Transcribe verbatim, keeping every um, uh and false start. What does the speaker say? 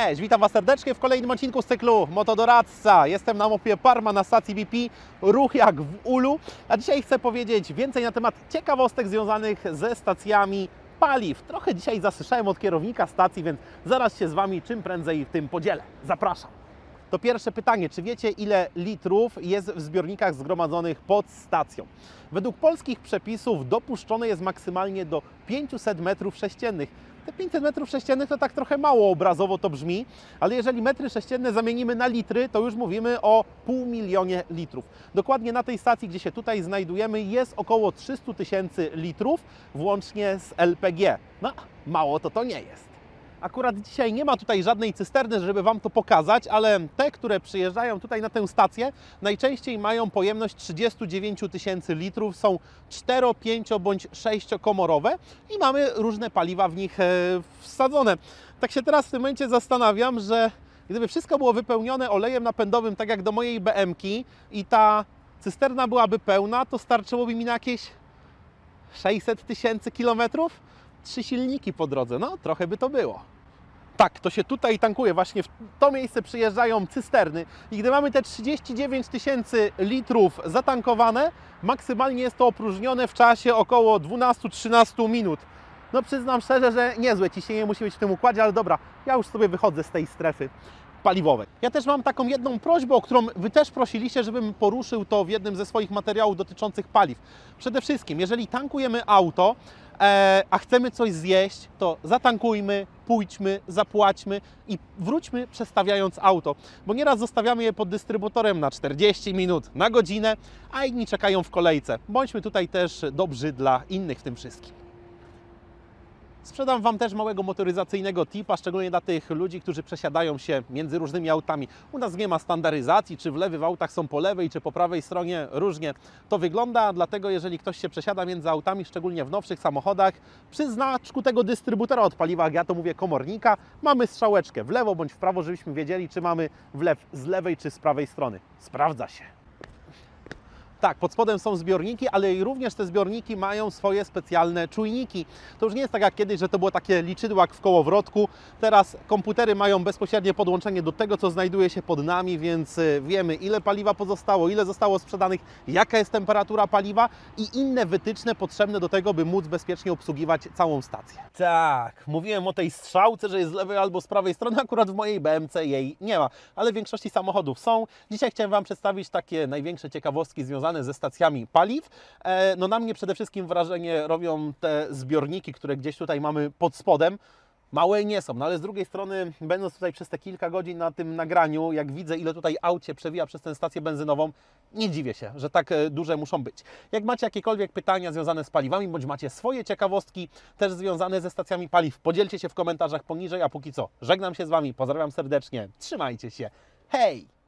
Cześć, witam Was serdecznie w kolejnym odcinku z cyklu Motodoradca. Jestem na mopie Parma na stacji B P, ruch jak w ulu, a dzisiaj chcę powiedzieć więcej na temat ciekawostek związanych ze stacjami paliw. Trochę dzisiaj zasłyszałem od kierownika stacji, więc zaraz się z Wami czym prędzej tym podzielę. Zapraszam. To pierwsze pytanie, czy wiecie, ile litrów jest w zbiornikach zgromadzonych pod stacją? Według polskich przepisów dopuszczone jest maksymalnie do pięćset metrów sześciennych. Te pięćset metrów sześciennych to tak trochę mało obrazowo to brzmi, ale jeżeli metry sześcienne zamienimy na litry, to już mówimy o pół milionie litrów. Dokładnie na tej stacji, gdzie się tutaj znajdujemy, jest około trzysta tysięcy litrów, włącznie z L P G. No, mało to to nie jest. Akurat dzisiaj nie ma tutaj żadnej cysterny, żeby Wam to pokazać, ale te, które przyjeżdżają tutaj na tę stację, najczęściej mają pojemność trzydzieści dziewięć tysięcy litrów, są cztero, pięcio bądź sześciokomorowe i mamy różne paliwa w nich wsadzone. Tak się teraz w tym momencie zastanawiam, że gdyby wszystko było wypełnione olejem napędowym, tak jak do mojej B M ki i ta cysterna byłaby pełna, to starczyłoby mi na jakieś sześćset tysięcy kilometrów? Trzy silniki po drodze, no trochę by to było. Tak, to się tutaj tankuje, właśnie w to miejsce przyjeżdżają cysterny i gdy mamy te trzydzieści dziewięć tysięcy litrów zatankowane, maksymalnie jest to opróżnione w czasie około dwanaście do trzynastu minut. No przyznam szczerze, że niezłe ciśnienie musi być w tym układzie, ale dobra, ja już sobie wychodzę z tej strefy paliwowej. Ja też mam taką jedną prośbę, o którą Wy też prosiliście, żebym poruszył to w jednym ze swoich materiałów dotyczących paliw. Przede wszystkim, jeżeli tankujemy auto, e, a chcemy coś zjeść, to zatankujmy, pójdźmy, zapłaćmy i wróćmy przestawiając auto. Bo nieraz zostawiamy je pod dystrybutorem na czterdzieści minut, na godzinę, a inni czekają w kolejce. Bądźmy tutaj też dobrzy dla innych w tym wszystkim. Sprzedam Wam też małego motoryzacyjnego tipa, szczególnie dla tych ludzi, którzy przesiadają się między różnymi autami. U nas nie ma standaryzacji, czy wlewy w autach są po lewej, czy po prawej stronie, różnie to wygląda, dlatego jeżeli ktoś się przesiada między autami, szczególnie w nowszych samochodach, przy znaczku tego dystrybutora od paliwa, jak ja to mówię, komornika, mamy strzałeczkę w lewo bądź w prawo, żebyśmy wiedzieli, czy mamy wlew z lewej, czy z prawej strony. Sprawdza się. Tak, pod spodem są zbiorniki, ale i również te zbiorniki mają swoje specjalne czujniki. To już nie jest tak jak kiedyś, że to było takie liczydło jak w kołowrotku. Teraz komputery mają bezpośrednie podłączenie do tego, co znajduje się pod nami, więc wiemy, ile paliwa pozostało, ile zostało sprzedanych, jaka jest temperatura paliwa i inne wytyczne potrzebne do tego, by móc bezpiecznie obsługiwać całą stację. Tak, mówiłem o tej strzałce, że jest z lewej albo z prawej strony, akurat w mojej B M ce jej nie ma, ale w większości samochodów są. Dzisiaj chciałem Wam przedstawić takie największe ciekawostki związane ze stacjami paliw. No na mnie przede wszystkim wrażenie robią te zbiorniki, które gdzieś tutaj mamy pod spodem. Małe nie są, no ale z drugiej strony, będąc tutaj przez te kilka godzin na tym nagraniu, jak widzę, ile tutaj aut się przewija przez tę stację benzynową, nie dziwię się, że tak duże muszą być. Jak macie jakiekolwiek pytania związane z paliwami, bądź macie swoje ciekawostki też związane ze stacjami paliw, podzielcie się w komentarzach poniżej, a póki co żegnam się z Wami, pozdrawiam serdecznie, trzymajcie się, hej!